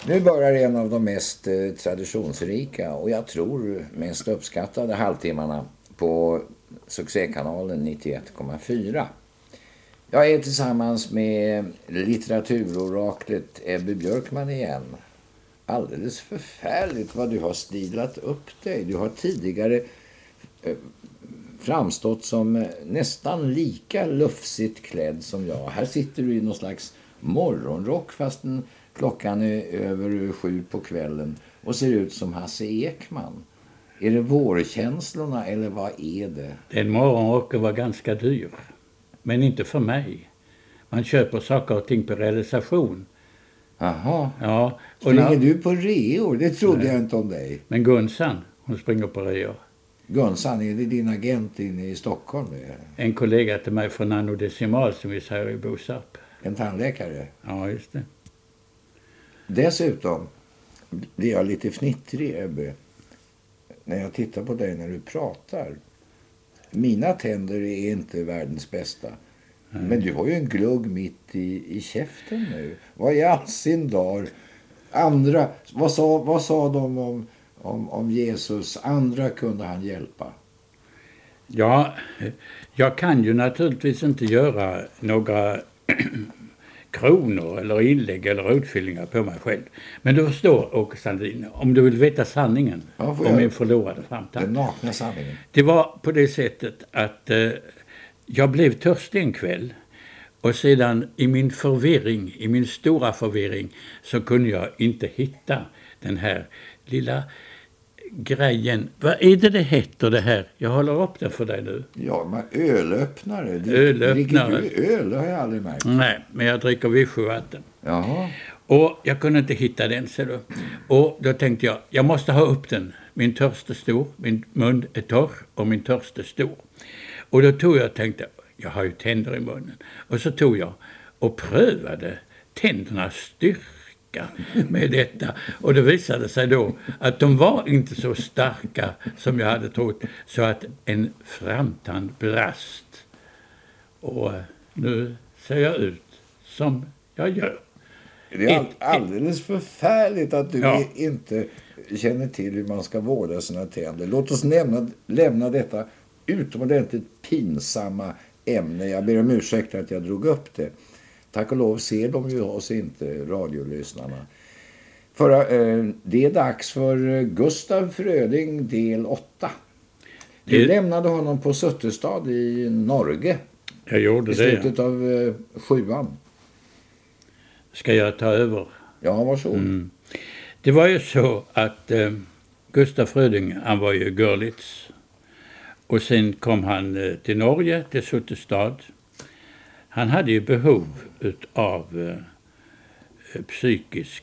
Nu börjar en av de mest traditionsrika och jag tror mest uppskattade halvtimmarna på succékanalen 91,4. Jag är tillsammans med litteraturoraklet Ebbe Björkman igen. Alldeles förfärligt vad du har stilat upp dig. Du har tidigare framstått som nästan lika lufsigt klädd som jag. Här sitter du i någon slags morgonrock fastän klockan är över 7 på kvällen och ser ut som Hasse Ekman. Är det vårkänslorna eller vad är det? Den morgonrocken var ganska dyr. Men inte för mig. Man köper saker och ting på realisation. Aha. Ja, springer du på reor? Det trodde jag inte om dig. Men Gunsan, hon springer på reor. Gunsan, är det din agent inne i Stockholm? En kollega till mig från Nanodecimal som vi säger i Bosarp. En tandläkare? Ja, just det. Dessutom blir jag lite fnittrig, Ebbe, när jag tittar på dig när du pratar. Mina tänder är inte världens bästa. Men du har ju en glugg mitt i käften nu. Vad är all sin dag? Andra, vad sa de om Jesus? Andra kunde han hjälpa. Ja, jag kan ju naturligtvis inte göra några kronor eller inlägg eller utfyllningar på mig själv. Men du förstår, Åke Sandin, om du vill veta sanningen om min förlorade framtid. Den nakna sanningen. Det var på det sättet att jag blev törstig en kväll. Och sedan i min stora förvirring, så kunde jag inte hitta den här lilla grejen. Vad är det heter det här? Jag håller upp den för dig nu. Ja, men ölöppnare. Ölöppnare. Dricker du öl? Det har jag aldrig märkt. Nej, men jag dricker Vichyvatten. Jaha. Och jag kunde inte hitta den, ser du. Och då tänkte jag måste ha upp den. Min törst är stor, min mun är torr och min törst är stor. Och då tänkte jag har ju tänder i munnen. Och så tog jag och prövade tändernas styrka med detta. Och det visade sig då att de var inte så starka som jag hade trott. Så att en framtand brast. Och nu ser jag ut som jag gör. Det är alldeles förfärligt att du inte känner till hur man ska vårda sina tänder. Låt oss lämna detta utomordentligt pinsamma ämne. Jag ber om ursäkt att jag drog upp det. Tack och lov ser de ju oss inte, radiolyssnarna. Det är dags för Gustav Fröding del 8. Du lämnade honom på Suttestad i Norge. Jag gjorde det. I slutet av 7:an. Ska jag ta över? Ja, varsågod. Det var ju så att Gustav Fröding, han var ju Görlitz. Och sen kom han till Norge, till Suttestad. Han hade ju behov av psykisk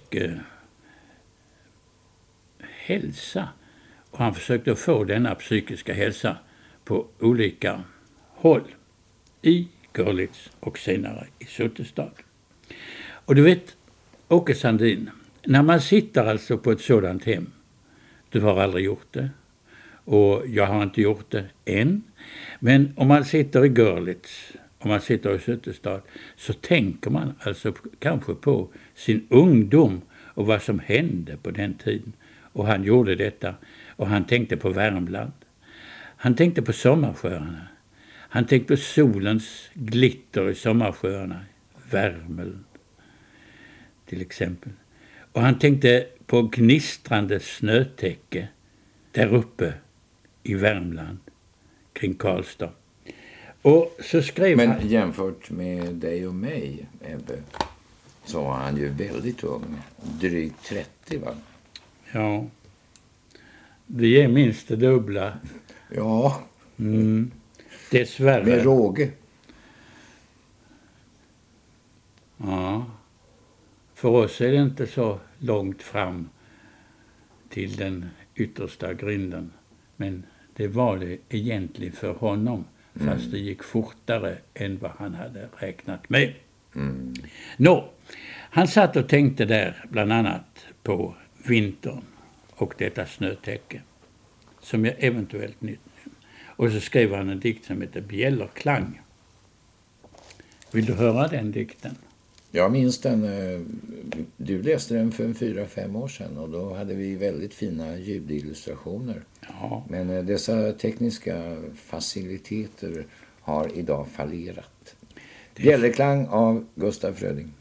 hälsa. Och han försökte få denna psykiska hälsa på olika håll. I Görlitz och senare i Suttestad. Och du vet, Åke Sandin, när man sitter alltså på ett sådant hem, du har aldrig gjort det. Och jag har inte gjort det än. Men om man sitter i Görlitz, om man sitter i Suttestad, så tänker man alltså kanske på sin ungdom och vad som hände på den tiden. Och han gjorde detta. Och han tänkte på Värmland. Han tänkte på sommarsjöarna. Han tänkte på solens glitter i sommarsjöarna. Värmland till exempel. Och han tänkte på gnistrande snötäcke där uppe i Värmland kring Karlstad. Och så skrev han... Men jämfört med dig och mig, Ebbe, så var han ju väldigt ung. Drygt 30, va? Ja. Vi är minst det dubbla. Ja. Dessvärre. Med råge. Ja. För oss är det inte så långt fram till den yttersta grinden. Men det var det egentligen för honom. Fast det gick fortare än vad han hade räknat med. Han satt och tänkte där bland annat på vintern och detta snötäcke. Som jag eventuellt nytt. Och så skrev han en dikt som heter Bjällerklang. Vill du höra den dikten? Jag minns den. du läste den för 4-5 år sedan och då hade vi väldigt fina ljudillustrationer. Ja. Men dessa tekniska faciliteter har idag fallerat. Bjällerklang av Gustaf Fröding.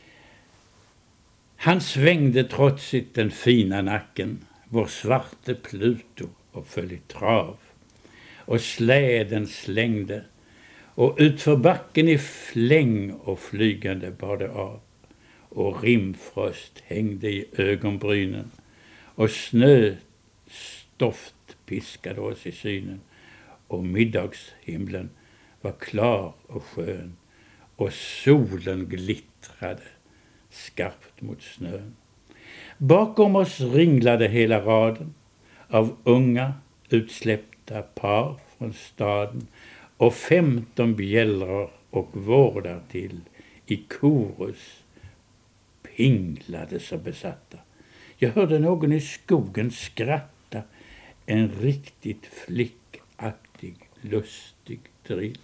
Han svängde trotsigt den fina nacken, vår svarte Pluto, och föll i trav. Och släden slängde, och utför backen i fläng och flygande bar det av. Och rimfrost hängde i ögonbrynen, och snöstoft piskade oss i synen. Och middagshimlen var klar och skön, och solen glittrade skarpt mot snön. Bakom oss ringlade hela raden av unga utsläppta par från staden, och 15 bjällror och vårdar till i korus pinglade så besatta. Jag hörde någon i skogen skratta, en riktigt flickaktig, lustig drill.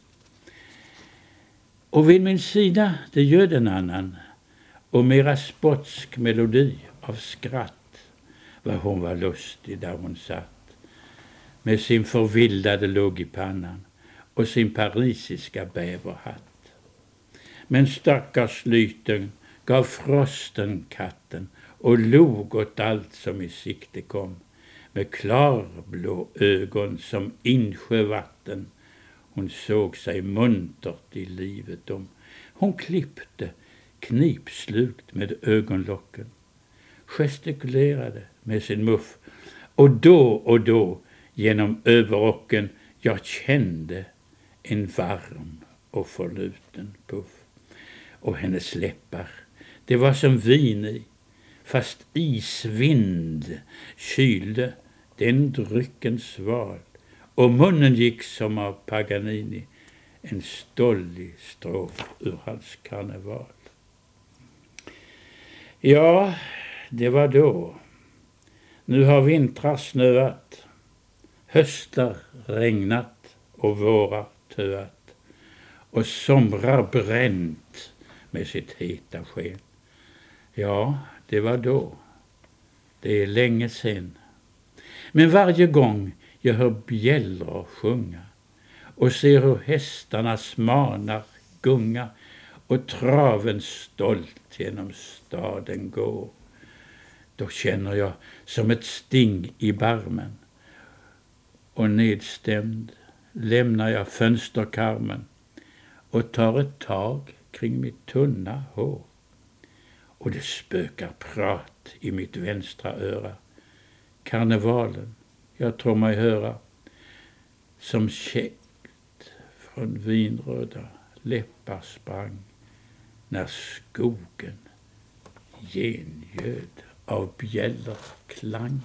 Och vid min sida det göd en annan, och mera spotsk melodi av skratt. Vad hon var lustig där hon satt, med sin förvildade lugg i pannan och sin parisiska bäverhatt. Men stackars lyten gav frosten katten och log åt allt som i sikte kom, med klarblå ögon som insjövatten. Hon såg sig muntert i livet om. Hon klippte knipslukt med ögonlocken, gestikulerade med sin muff, och då genom överrocken jag kände en varm och förluten puff. Och hennes läppar, det var som vin i, fast isvind kylde den drycken sval, och munnen gick som av Paganini, en stollig strof ur hans karneval. Ja, det var då. Nu har vintrar snöat, höstar regnat och vårar töat, och somrar bränt med sitt heta sken. Ja, det var då. Det är länge sen. Men varje gång jag hör bjällror sjunga och ser hur hästarnas manar gunga och traven stolt genom staden går, då känner jag som ett sting i barmen, och nedstämd lämnar jag fönsterkarmen och tar ett tag kring mitt tunna hår. Och det spökar prat i mitt vänstra öra. Karnevalen, jag tror mig höra, som käckt från vinröda läppar sprang, när skogen gengöd av bjällerklang.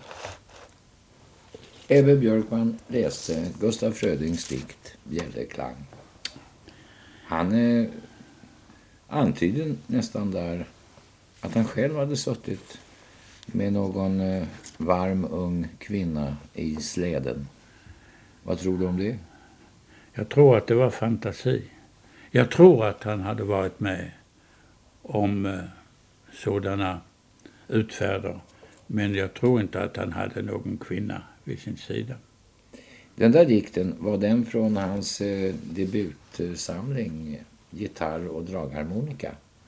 Ebbe Björkman läste Gustaf Frödings dikt Bjällerklang. Han antyder nästan där att han själv hade suttit med någon varm ung kvinna i släden. Vad tror du om det? Jag tror att det var fantasi. Jag tror att han hade varit med om sådana utfärder, men jag tror inte att han hade någon kvinna vid sin sida. Den där dikten, var den från hans debutsamling Gitarr och dragharmonika?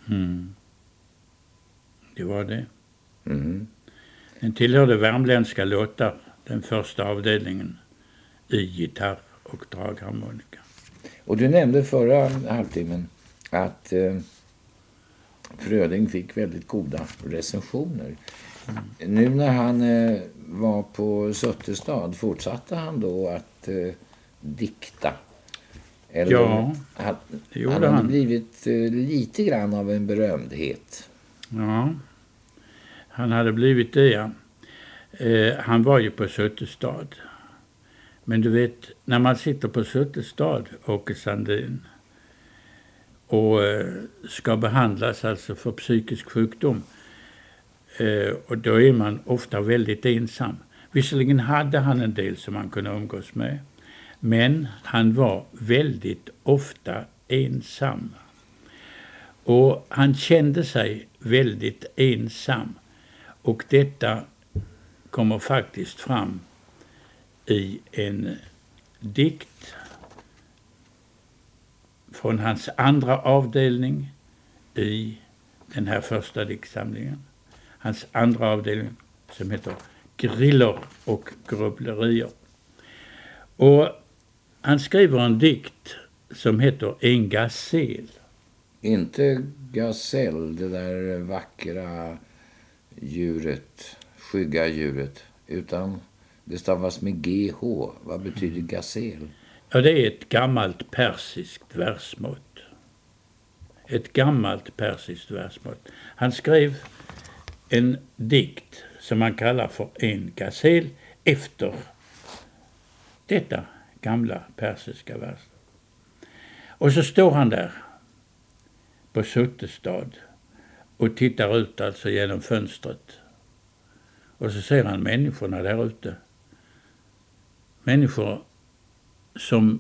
Det var det. Mm. Den tillhörde värmländska låtar, den första avdelningen i gitarr och dragharmonika. Och du nämnde förra halvtimmen att Fröding fick väldigt goda recensioner. Nu när han var på Suttestad, fortsatte han då att dikta? Eller ja, det gjorde han. Han hade blivit lite grann av en berömdhet. Ja, han hade blivit det, ja. Han var ju på Suttestad. Men du vet, när man sitter på Suttestad, Åke Sandin, och ska behandlas alltså för psykisk sjukdom, och då är man ofta väldigt ensam. Visserligen hade han en del som man kunde umgås med, men han var väldigt ofta ensam. Och han kände sig väldigt ensam. Och detta kommer faktiskt fram i en dikt från hans andra avdelning i den här första diktsamlingen. Hans andra avdelning som heter Griller och grubblerier. Och han skriver en dikt som heter En gasel. Inte gasell, det där vackra djuret, skygga djuret, utan det stavas med GH. Vad betyder gasel? Ja, det är ett gammalt persiskt versmått. Ett gammalt persiskt versmått. Han skrev en dikt som man kallar för En gasel efter detta gamla persiska vers. Och så står han där på Suttestad och tittar ut alltså genom fönstret. Och så ser han människorna där ute. Människor som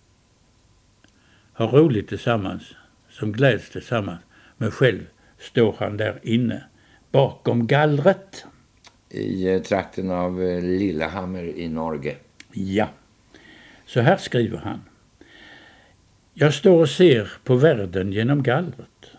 har roligt tillsammans, som gläds tillsammans. Men själv står han där inne bakom gallret. I trakten av Lillehammer i Norge. Ja, så här skriver han. Jag står och ser på världen genom gallret.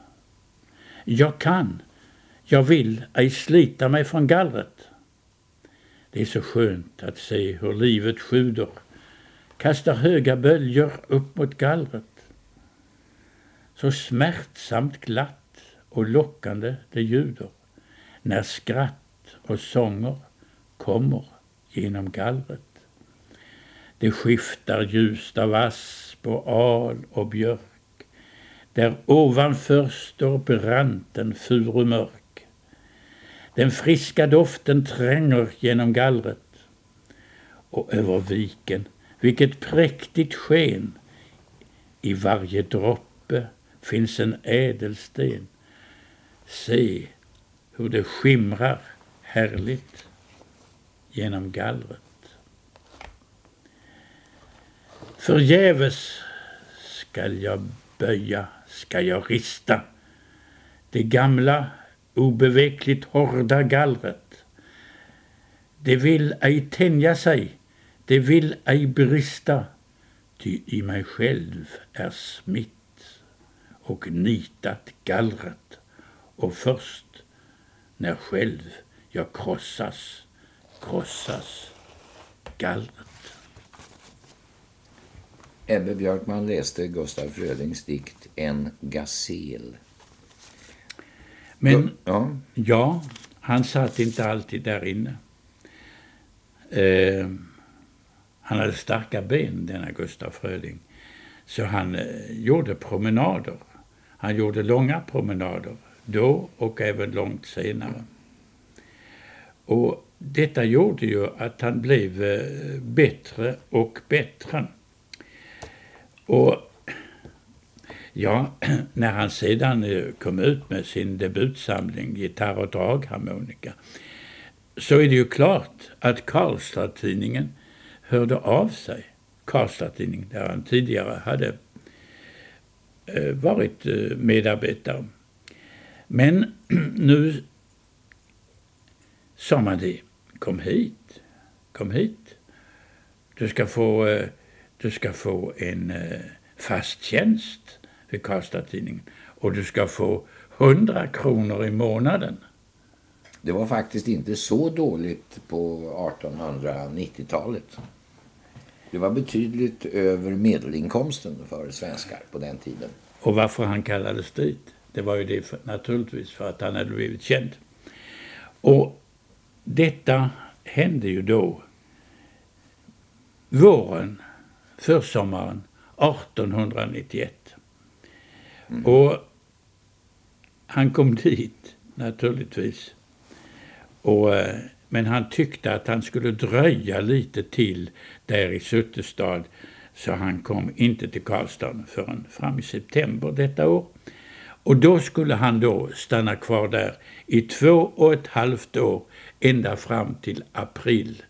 Jag vill ej slita mig från gallret. Det är så skönt att se hur livet sjuder, kastar höga böljor upp mot gallret. Så smärtsamt glatt och lockande det ljuder, när skratt och sånger kommer genom gallret. Det skiftar ljust av asp och al och björk, där ovanför står branten furumörk. Den friska doften tränger genom gallret. Och över viken, vilket präktigt sken. I varje droppe finns en ädelsten. Se hur det skimrar härligt genom gallret. Förgäves skall jag böja, skall jag rista det gamla obevekligt hårda gallret. Det vill ej tänja sig, det vill ej brista, ty i mig själv är smitt och nitat gallret, och först när själv jag krossas gallret. Ebbe Björkman läste Gustaf Frödings dikt En gasel. Men ja, han satt inte alltid där inne. Han hade starka ben, denna Gustaf Fröding. Så han gjorde promenader. Han gjorde långa promenader då och även långt senare. Och detta gjorde ju att han blev bättre och bättre. Och ja, när han sedan kom ut med sin debutsamling Gitarr och dragharmonika, så är det ju klart att Karlstad-tidningen hörde av sig. Karlstad-tidningen, där han tidigare hade varit medarbetare. Men nu sa man det, kom hit. Du ska få en fast tjänst vid Karlstad-tidningen och du ska få 100 kronor i månaden. Det var faktiskt inte så dåligt på 1890-talet. Det var betydligt över medelinkomsten för svenskar på den tiden. Och varför han kallades dit? Det var ju det naturligtvis för att han hade blivit känd. Och detta hände ju då försommaren 1891. Och han kom dit naturligtvis. Men han tyckte att han skulle dröja lite till där i Suttestad, så han kom inte till Karlstad förrän fram i september detta år. Och då skulle han då stanna kvar där i 2,5 år, ända fram till april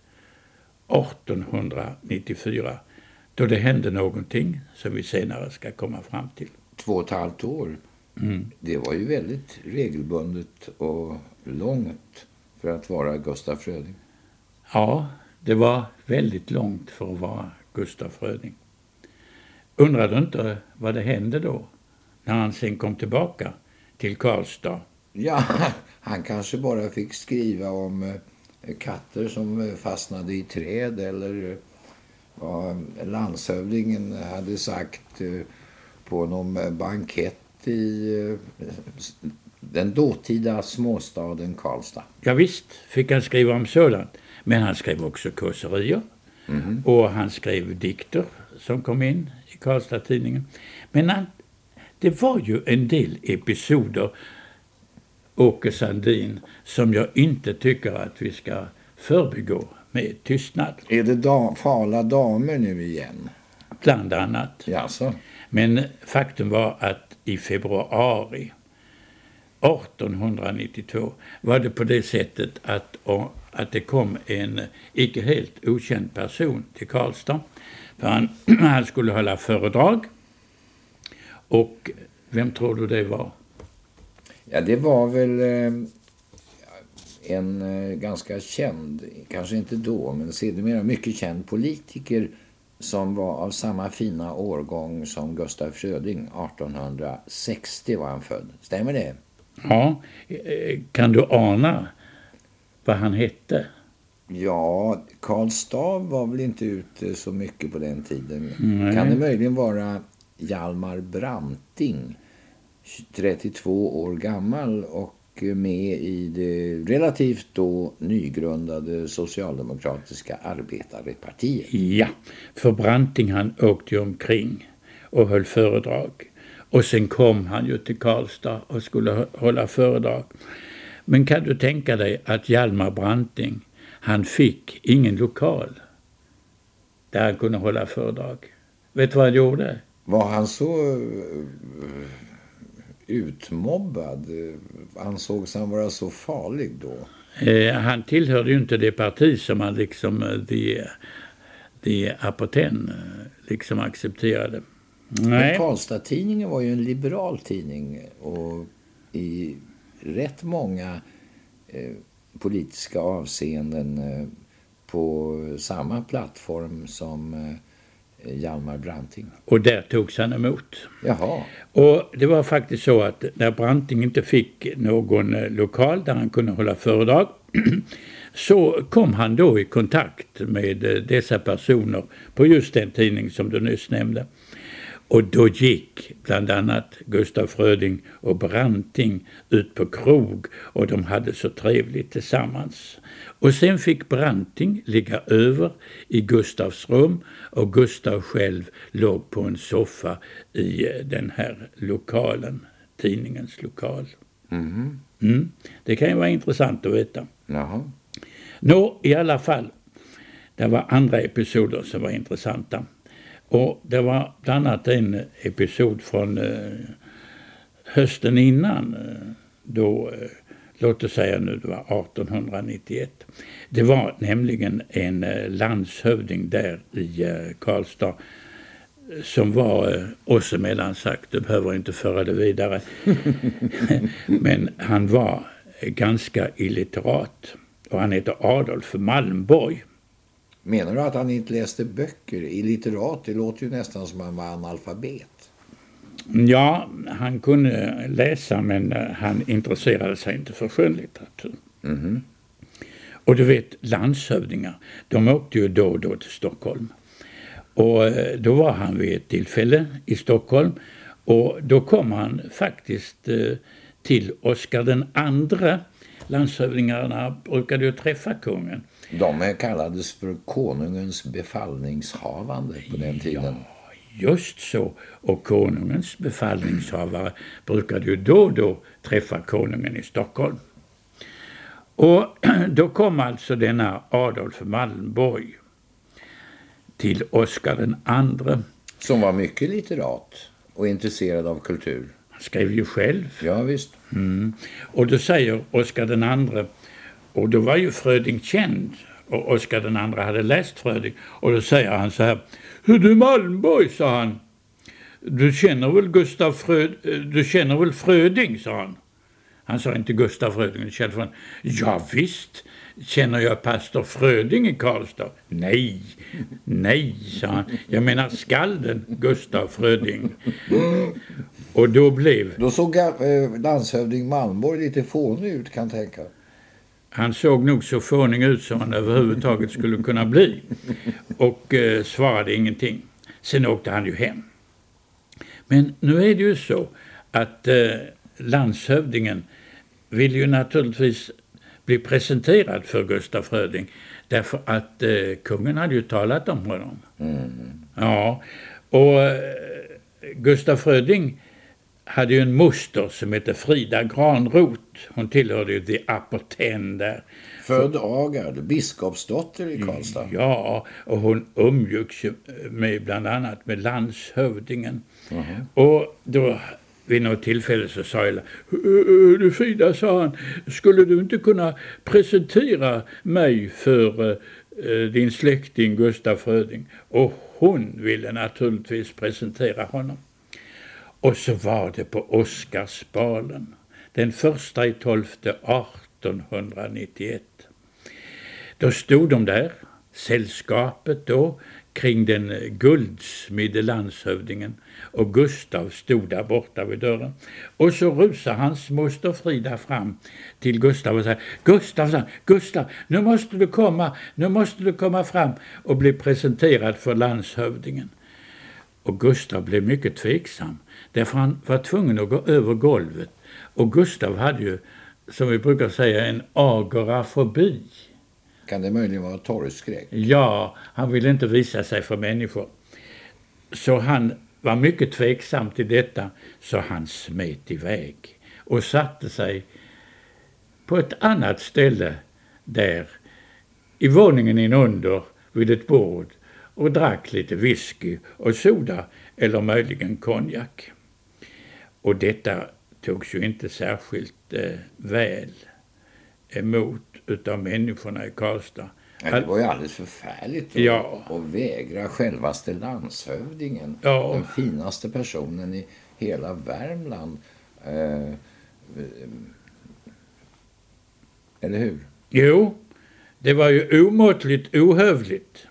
1894, då det hände någonting som vi senare ska komma fram till. 2,5 år? Det var ju väldigt regelbundet och långt för att vara Gustaf Fröding. Ja, det var väldigt långt för att vara Gustaf Fröding. Undrar du inte vad det hände då när han sen kom tillbaka till Karlstad? Ja, han kanske bara fick skriva om katter som fastnade i träd eller vad landshövdingen hade sagt på någon bankett i den dåtida småstaden Karlstad. Ja visst fick han skriva om sådant, men han skrev också kåserier och han skrev dikter som kom in i Karlstad-tidningen. Men det var ju en del episoder, Åke Sandin, som jag inte tycker att vi ska förbigå med tystnad. Är det fala damer nu igen? Bland annat. Jaså? Men faktum var att i februari 1892 var det på det sättet att det kom en icke helt okänd person till Karlstad. För han skulle hålla föredrag. Och vem tror du det var? Ja, det var väl en ganska känd, kanske inte då, men sedermera mycket känd politiker som var av samma fina årgång som Gustaf Fröding. 1860 var han född. Stämmer det? Ja, kan du ana vad han hette? Ja, Karl Staaff var väl inte ute så mycket på den tiden. Nej. Kan det möjligen vara Hjalmar Branting, 32 år gammal och med i det relativt då nygrundade socialdemokratiska arbetarpartiet? Ja, för Branting han åkte ju omkring och höll föredrag. Och sen kom han ju till Karlstad och skulle hålla föredrag. Men kan du tänka dig att Hjalmar Branting, han fick ingen lokal där han kunde hålla föredrag. Vet du vad han gjorde? Var han så utmobbad? Ansågs han vara så farlig då? Han tillhörde ju inte det parti som han liksom de Apoten liksom accepterade. Nej. Karlstad-tidningen var ju en liberal tidning och i rätt många politiska avseenden på samma plattform som Hjalmar Branting. Och där togs han emot. Jaha. Och det var faktiskt så att när Branting inte fick någon lokal där han kunde hålla föredrag så kom han då i kontakt med dessa personer på just den tidning som du nyss nämnde. Och då gick bland annat Gustaf Fröding och Branting ut på krog och de hade så trevligt tillsammans. Och sen fick Branting ligga över i Gustafs rum och Gustaf själv låg på en soffa i den här lokalen, tidningens lokal. Det kan ju vara intressant att veta. Jaha. Nå, i alla fall, det var andra episoder som var intressanta. Och det var bland annat en episod från hösten innan, då, låt oss säga nu, det var 1891. Det var nämligen en landshövding där i Karlstad som var oss emellan sagt, du behöver inte föra det vidare. Men han var ganska illiterat och han heter Adolf Malmborg. Menar du att han inte läste böcker? Illiterat, det låter ju nästan som han var analfabet. Ja, han kunde läsa men han intresserade sig inte för skönlitteratur. Och du vet, landshövdingar, de åkte ju då och då till Stockholm. Och då var han vid ett tillfälle i Stockholm och då kom han faktiskt till Oscar den andra. Landshövdingarna brukade ju träffa kungen. De kallades för konungens befallningshavande på den tiden. Ja, just så. Och konungens befallningshavare brukade ju då och då träffa konungen i Stockholm. Och då kom alltså denna Adolf Malmborg till Oscar den andra. Som var mycket litterat och intresserad av kultur. Han skrev ju själv. Ja, visst. Och då säger Oscar den andra, och då var ju Fröding känd och Oscar den andra hade läst Fröding, och då säger han så här: "Hur du Malmborg", sa han, du känner väl Fröding, sa han. Han sa inte Gustav Fröding, ja visst känner jag pastor Fröding i Karlstad. Nej, sa han. Jag menar skalden Gustav Fröding. Och då såg landshövding Malmborg lite fånig ut, kan tänka. Han såg nog så fånig ut som han överhuvudtaget skulle kunna bli. Och svarade ingenting. Sen åkte han ju hem. Men nu är det ju så att landshövdingen vill ju naturligtvis bli presenterad för Gustav Fröding. Därför att kungen hade ju talat om honom. Ja, och Gustav Fröding hade ju en moster som hette Frida Granroth. Hon tillhörde ju The Upper Ten där. Född Agard, biskopsdotter i Karlstad. Ja, och hon umgicks med bland annat med landshövdingen. Och då vid något tillfälle så sa jag, du Frida, sa han, skulle du inte kunna presentera mig för din släkting Gustav Fröding? Och hon ville naturligtvis presentera honom. Och så var det på Oscarsbalen, den 1/12 1891. Då stod de där, sällskapet då, kring den guldsmidde landshövdingen, och Gustav stod där borta vid dörren. Och så rusade hans moster Frida fram till Gustav och sa, Gustav, nu måste du komma fram och bli presenterad för landshövdingen. Och Gustav blev mycket tveksam, därför han var tvungen att gå över golvet. Och Gustav hade ju, som vi brukar säga, en agorafobi. Kan det möjligen vara torgskräck? Ja, han ville inte visa sig för människor. Så han var mycket tveksam till detta, så han smet iväg och satte sig på ett annat ställe där i våningen inunder vid ett bord och drack lite whisky och soda eller möjligen konjak. Och detta togs ju inte särskilt väl emot utav människorna i Karlstad. Det var ju alldeles förfärligt att vägra självaste landshövdingen, den finaste personen i hela Värmland. Eller hur? Jo, det var ju omåttligt ohövligt.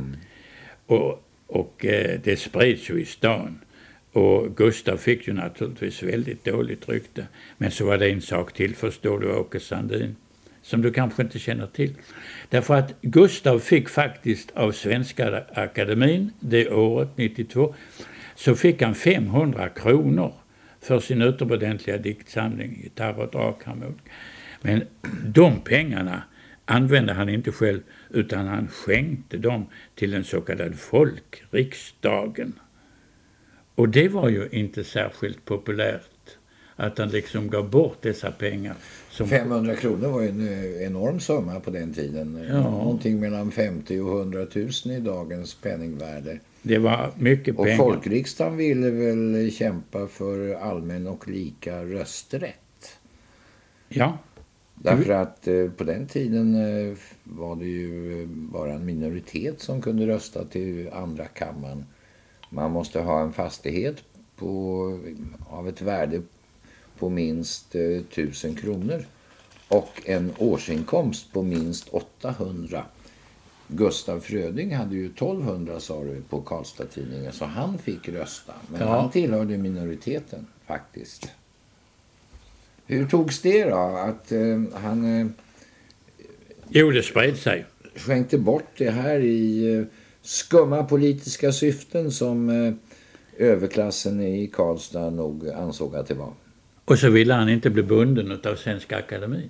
Och det spreds ju i stan. Och Gustav fick ju naturligtvis väldigt dåligt rykte. Men så var det en sak till, förstår du, Åke Sandin, som du kanske inte känner till. Därför att Gustav fick faktiskt av Svenska Akademin det året, 92, så fick han 500 kronor för sin utomordentliga diktsamling Gitarr och drakharmonika. Men de pengarna använde han inte själv, utan han skänkte dem till den så kallade folkriksdagen. Och det var ju inte särskilt populärt att han liksom gav bort dessa pengar. 500 kronor var ju en enorm summa på den tiden. Ja. Någonting mellan 50 och 100 000 i dagens penningvärde. Det var mycket pengar. Och folkriksdagen ville väl kämpa för allmän och lika rösträtt. Ja. Därför att på den tiden var det ju bara en minoritet som kunde rösta till andra kammaren. Man måste ha en fastighet av ett värde på minst 1000 kronor och en årsinkomst på minst 800. Gustav Fröding hade ju 1200, sa du, på Karlstad-tidningen, så han fick rösta. Men han tillhörde minoriteten faktiskt. Hur togs det då? Att han det spred sig. Skänkte bort det här i skumma politiska syften som överklassen i Karlstad nog ansåg att det var. Och så ville han inte bli bunden av Svenska Akademin.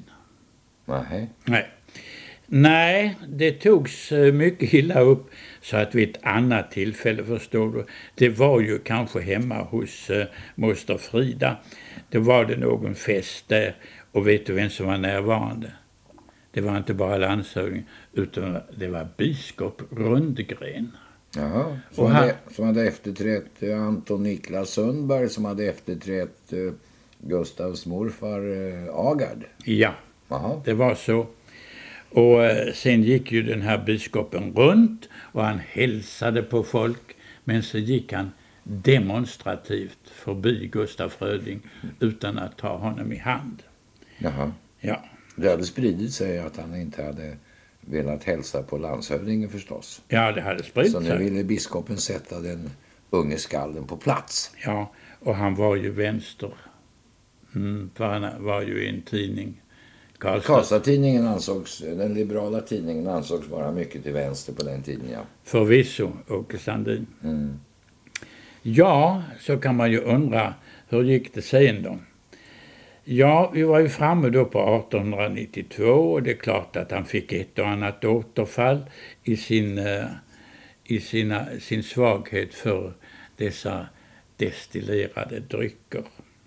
Nej, det togs mycket illa upp, så att vid ett annat tillfälle, förstår du, det var ju kanske hemma hos moster Frida. Då var det någon fest där, och vet du vem som var närvarande? Det var inte bara landshövding, utan det var biskop Rundgren. Jaha, som hade efterträtt Anton Niklas Sundberg, som hade efterträtt Gustavs morfar Agard. Ja, det var så. Och sen gick ju den här biskopen runt och han hälsade på folk, men så gick han demonstrativt förbi Gustaf Fröding utan att ta honom i hand. Jaha. Ja. Det hade spridit sig att han inte hade velat hälsa på landshövdingen förstås. Ja, det hade spridit sig. Så nu ville biskopen sätta den unge skalden på plats. Ja, och han var ju vänster. För han var ju i en tidning. Karlstad-tidningen ansågs, den liberala tidningen ansågs vara mycket till vänster på den tiden, ja. Förvisso, Åke Sandin. Ja, så kan man ju undra, hur gick det sen då? Ja, vi var ju framme då på 1892 och det är klart att han fick ett och annat återfall i sin svaghet för dessa destillerade drycker.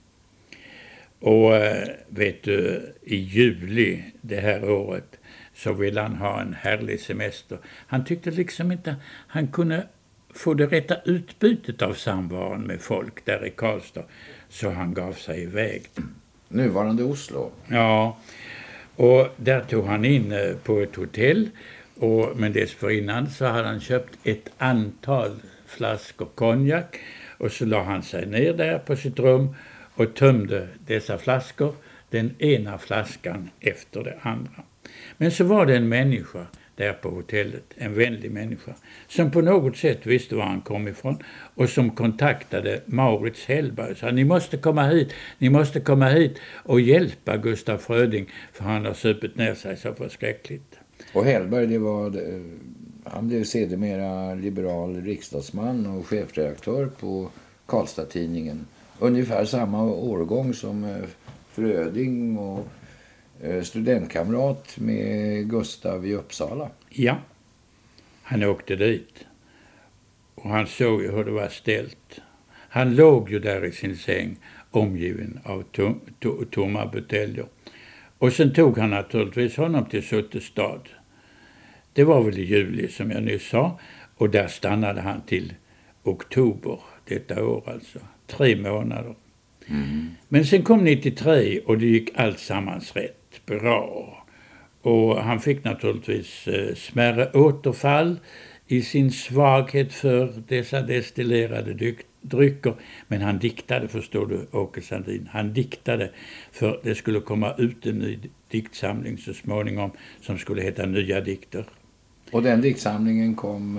Och vet du, i juli det här året så ville han ha en härlig semester. Han tyckte liksom inte han kunde få det rätta utbytet av samvaron med folk där i Karlstad, så han gav sig iväg. Nuvarande Oslo. Ja, och där tog han in på ett hotell, men dessförinnan så hade han köpt ett antal flaskor konjak och så la han sig ner där på sitt rum och tömde dessa flaskor, den ena flaskan efter det andra. Men så var det en människa där på hotellet, en vänlig människa, som på något sätt visste var han kom ifrån och som kontaktade Maurits Hellberg och sa: ni måste komma hit och hjälpa Gustaf Fröding, för han har supit ner sig så förskräckligt. Och Hellberg, han blev sedermera liberal riksdagsman och chefredaktör på Karlstad-tidningen. Ungefär samma årgång som Fröding och studentkamrat med Gustav i Uppsala. Ja, han åkte dit och han såg ju hur det var ställt. Han låg ju där i sin säng omgiven av tomma buteljer. Och sen tog han naturligtvis honom till Suttestad. Det var väl i juli som jag nyss sa, och där stannade han till oktober detta år, alltså 3 månader. Men sen kom 93 och det gick allt sammans rätt bra. Och han fick naturligtvis smärre återfall i sin svaghet för dessa destillerade drycker. Men han diktade, förstår du, Åke Sandin. Han diktade, för det skulle komma ut en ny diktsamling så småningom som skulle heta Nya dikter. Och den diktsamlingen kom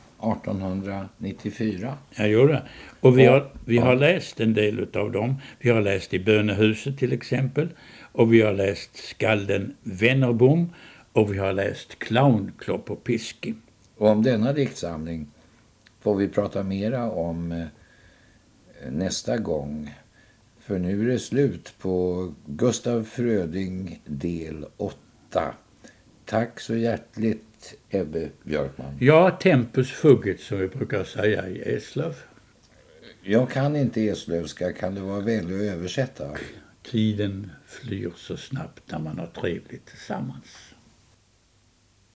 1894. Jag gjorde det. Och vi har läst en del av dem. Vi har läst i Bönehuset till exempel. Och vi har läst Skalden Wennerbom. Och vi har läst Clown, Klopp och Piski. Och om denna diktsamling får vi prata mera om nästa gång. För nu är det slut på Gustaf Fröding del 8. Tack så hjärtligt, Ebbe Björkman. Ja, tempus fugget som vi brukar säga i Eslöv. Jag kan inte eslövska, kan du vara vänlig att översätta? Tiden flyr så snabbt när man har trevligt tillsammans.